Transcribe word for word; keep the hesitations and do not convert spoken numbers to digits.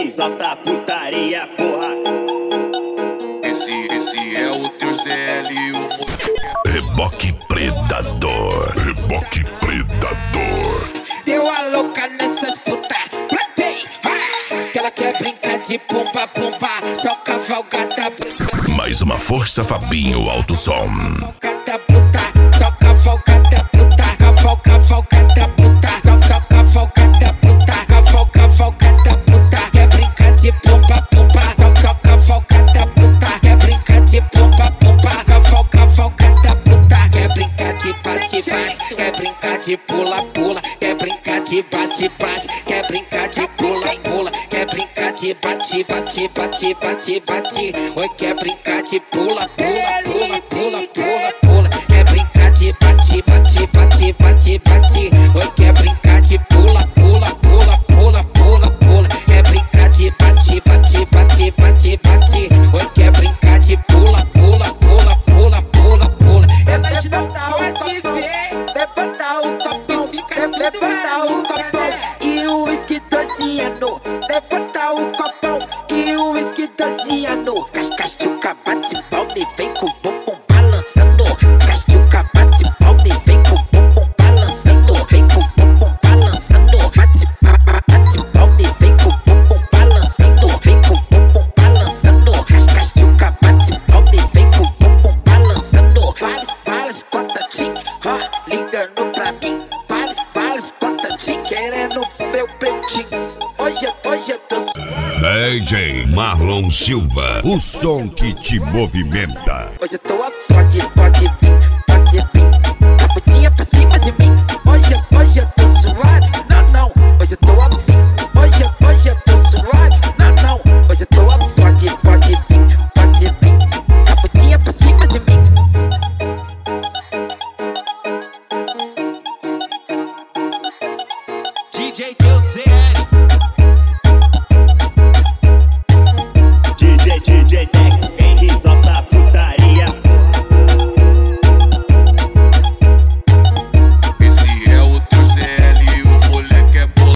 exalta a putaria, porra. Esse, esse é o teu Zé L, o Reboque Predador. Reboque Predador. Deu a louca nessas puta, platei, ah, que ela quer brincar de pumba, pumba, só cavalgada. Mais uma força, Fabinho Alto Som. Cavalgada puta, só cavalgada puta, caval, cavalgada puta, só, só cavalgada puta, caval, cavalgada puta, quer brincar de pumba, pumba, só, só cavalgada puta, quer brincar de pumba, pumba, caval, cavalgada puta, quer brincar de bate, bate, quer brincar de pula, pula, quer brincar de bate, bate, quer brincar de pula, pula, quer brincar de bate, bate, bate, bate, bate, oi, quer brincar de pula, pula, pula, pula, pula, pula, quer brincar de bate, bate, bate, bate, bate, oi, quer brincar de pula, pula, pula, pula, pula, pula, quer brincar de bate, bate, bate, bate, bate, oi, quer brincar de pula, pula, pula, pula, pula, pula, é mais não pode ver, levanta o copão, fica, levanta o copão e o uísque doziano, levanta o copão e o uísque doziano, cascachuca bate palme, vem com o bumbum balançando, cascachuca bate palme, vem com o bumbum balançando, vem com o bumbum balançando, bate, bate palme, vem com o bumbum balançando, vem com o bumbum balançando, cascachuca bate palme, vem com o bumbum balançando, vários, vários contatinhos, ó, ligando pra mim, vários, vários contatinhos, querendo ver o pretinho, hoje eu, hoje eu tô... D J Marlon Silva, o som que te movimenta. Hoje eu tô a pode, pode vir, pode vir, caputinha pra cima de mim. Hoje, eu, hoje eu tô suave, não, não. Hoje eu tô a vir, hoje, eu, hoje eu tô suave, não, não. Hoje eu tô a pode, pode vir, pode vir, caputinha pra cima de mim. D J teu Zé.